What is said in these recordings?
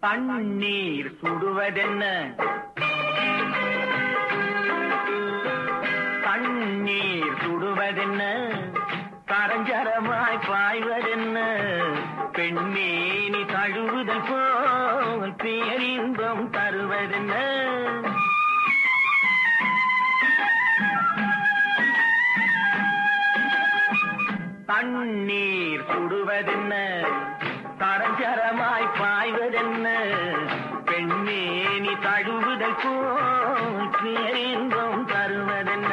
தண்ணீர் சுடுவதென்ன, தண்ணீர் சுடுவதென்ன, கரஞ்சரமாய் பாய்வதென்ன, பெண்மேனி தழுவுதல் போல் பேரின்பம் தருவதென்ன. தண்ணீர் சுடுவதென்ன, கரஞ்சரமாய் பாய்வதென்ன, பெண்மேனி தழுவுதல் போல் பேரின்பம் தருவதென்ன.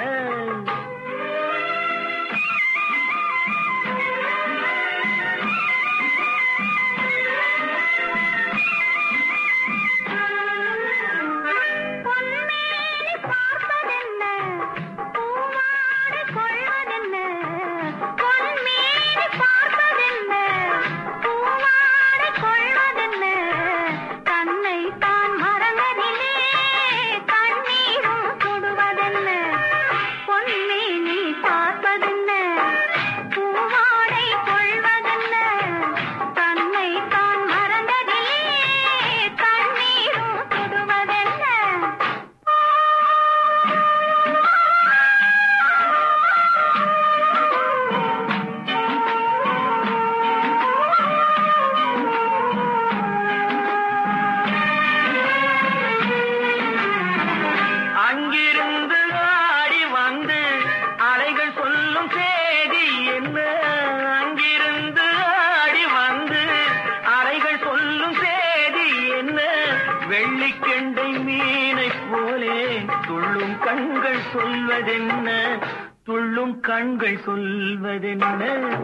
வெள்ளிக்கெண்டை மீனை போலே துள்ளும் கண்கள் சொல்வதென்ன, துள்ளும் கண்கள் சொல்வதென்ன.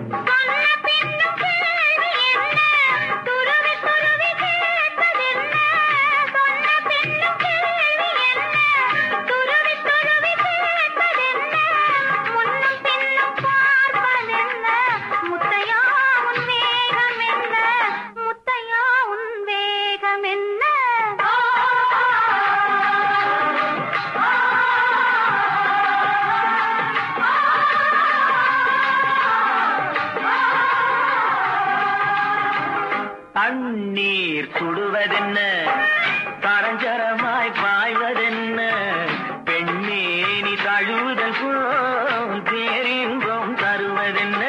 தண்ணீர் சுடுவதென்ன, கரஞ்சரமாய் பாய்வதென்ன, பெண்மேனி தழுவுதல் போல் பேரின்பம் தருவதென்ன.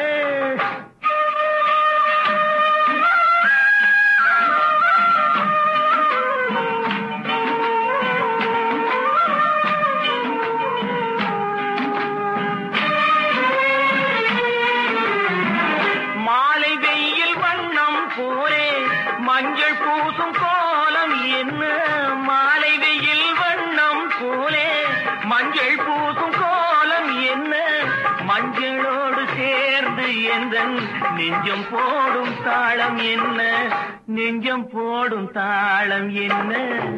மாலை வெயில் வண்ணம் போரே மஞ்சள் பூசும் கோலம் என்ன, மாலை வெயில் வண்ணம் போலே மஞ்சள் பூசும் கோலம் என்ன, மஞ்சளோடு சேர்ந்து எந்தன் நெஞ்சம் போடும் தாளம் என்ன, நெஞ்சம் போடும் தாளம் என்ன.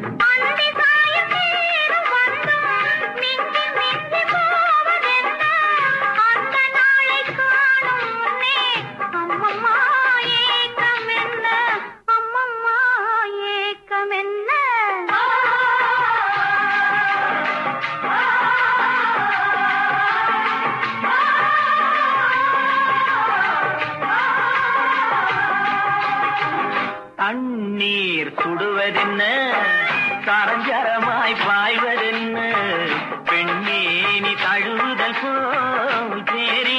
தண்ணீர் சுடுவதென்ன, கரஞ்சரமாய் பாய்வதென்ன, பெண்மேனி தழுவுதல் போல் பேரி